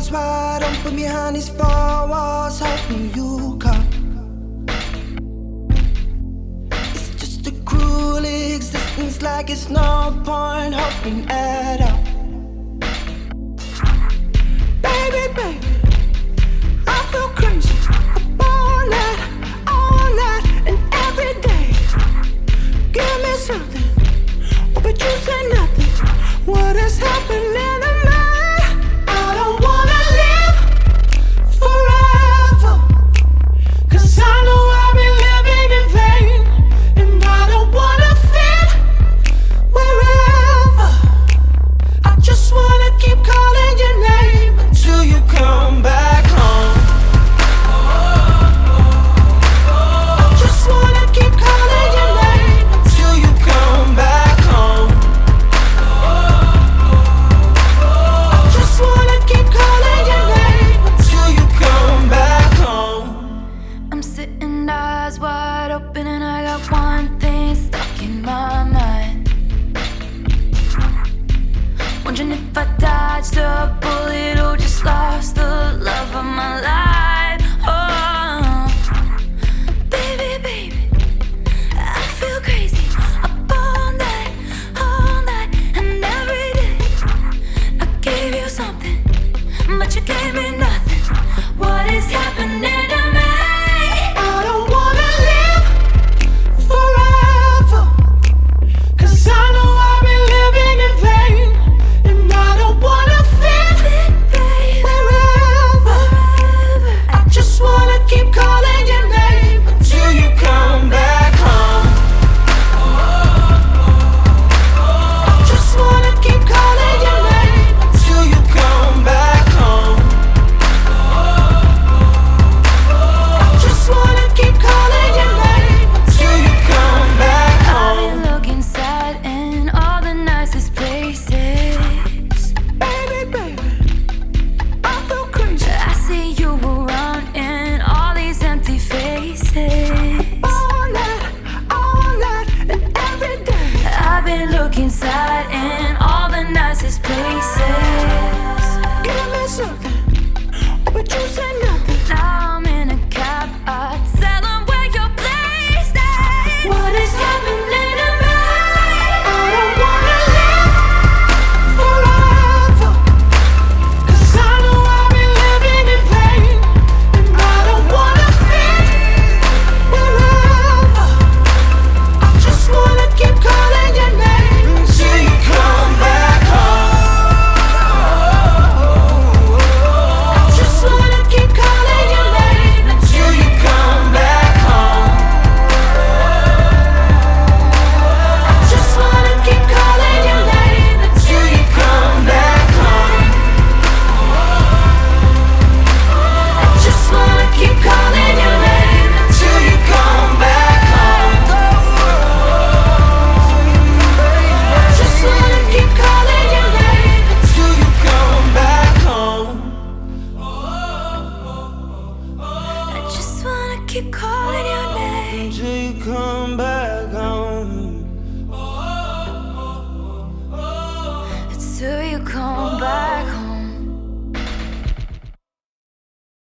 eyes wide open behind these four walls, hoping you come. It's just a cruel existence, like it's no point hoping at all. Baby, baby, I feel crazy all night and every day. Give me something, oh, but you say nothing. What is happening to me? I don't wanna live forever, 'cause I know I've been living in vain. And I don't wanna fit wherever. I just wanna keep calling your name until you come back home. I just wanna keep calling your name until you come back home. I just wanna keep calling your name until you come back home. I'm sitting eyes wide open and I got one thing stuck in my mind. Wondering if I dodged a bullet or just lost the love of my life. Oh, baby, baby, I feel crazy up all night and every day. I gave you something, but you gave me nothing. What is happening to me? I don't wanna live forever, 'cause I know I've been living in vain. And I don't wanna fit wherever. I just wanna keep calling your name until you come back home. I just wanna keep calling your name until you come back home. I just wanna keep calling your name until you come back I've home. been looking sad in all the nicest places. Baby, baby, I feel crazy I see you around in all these empty faces. all night and every day. I've been looking sad in all the nicest places. Give me something, oh, but you say nothing. Now I'm in a cab, I tell them where your place is. What is happening to me? I don't wanna live forever, 'cause I know I've been living in vain. And I don't wanna fit wherever. I just wanna keep calling your name until you come back home. I just wanna keep calling your name until you come back home. I just wanna keep calling your name until you come back home. I just wanna keep calling your name until you come back home. I just wanna keep calling your name until you come back home. I just wanna keep calling your name Until you come back home. until you come back.